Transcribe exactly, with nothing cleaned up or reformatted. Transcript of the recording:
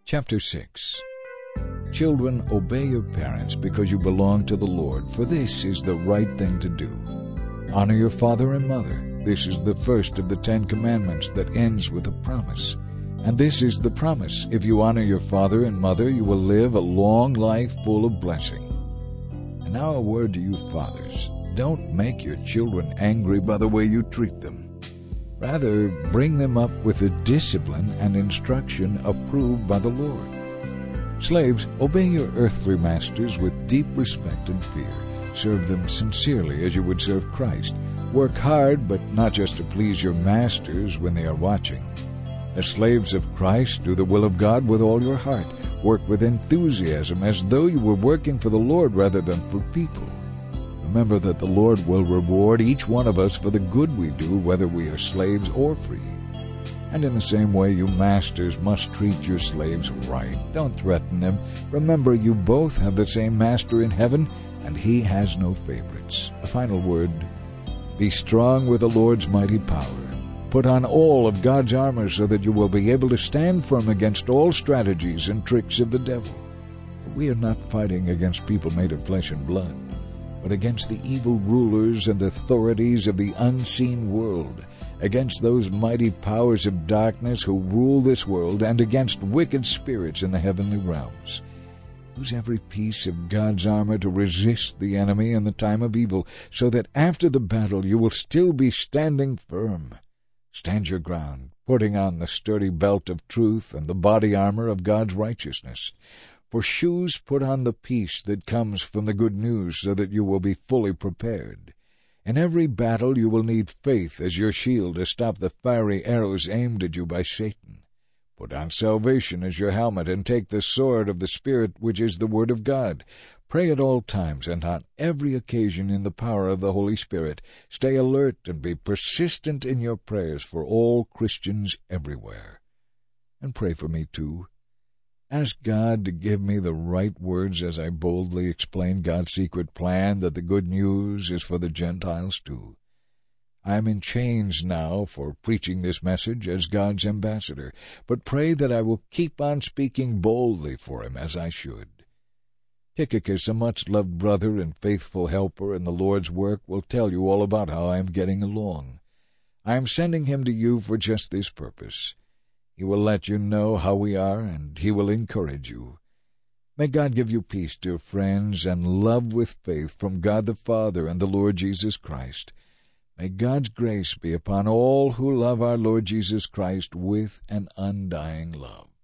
Chapter six. Children, obey your parents because you belong to the Lord, for this is the right thing to do. Honor your father and mother. This is the first of the Ten Commandments that ends with a promise. And this is the promise: if you honor your father and mother, you will live a long life full of blessing. And now a word to you fathers. Don't make your children angry by the way you treat them. Rather, bring them up with the discipline and instruction approved by the Lord. Slaves, obey your earthly masters with deep respect and fear. Serve them sincerely as you would serve Christ. Work hard, but not just to please your masters when they are watching. As slaves of Christ, do the will of God with all your heart. Work with enthusiasm as though you were working for the Lord rather than for people. Remember that the Lord will reward each one of us for the good we do, whether we are slaves or free. And in the same way, you masters must treat your slaves right. Don't threaten them. Remember, you both have the same master in heaven, and he has no favorites. A final word: be strong with the Lord's mighty power. Put on all of God's armor so that you will be able to stand firm against all strategies and tricks of the devil. We are not fighting against people made of flesh and blood, but against the evil rulers and authorities of the unseen world, against those mighty powers of darkness who rule this world, and against wicked spirits in the heavenly realms. Use every piece of God's armor to resist the enemy in the time of evil, so that after the battle you will still be standing firm. Stand your ground, putting on the sturdy belt of truth and the body armor of God's righteousness. For shoes, put on the peace that comes from the good news, so that you will be fully prepared. In every battle you will need faith as your shield to stop the fiery arrows aimed at you by Satan. Put on salvation as your helmet, and take the sword of the Spirit, which is the Word of God. Pray at all times and on every occasion in the power of the Holy Spirit. Stay alert and be persistent in your prayers for all Christians everywhere. And pray for me too. Ask God to give me the right words as I boldly explain God's secret plan that the good news is for the Gentiles too. I am in chains now for preaching this message as God's ambassador, but pray that I will keep on speaking boldly for him as I should. Tychicus, a much-loved brother and faithful helper in the Lord's work, will tell you all about how I am getting along. I am sending him to you for just this purpose. He will let you know how we are, and he will encourage you. May God give you peace, dear friends, and love with faith from God the Father and the Lord Jesus Christ. May God's grace be upon all who love our Lord Jesus Christ with an undying love.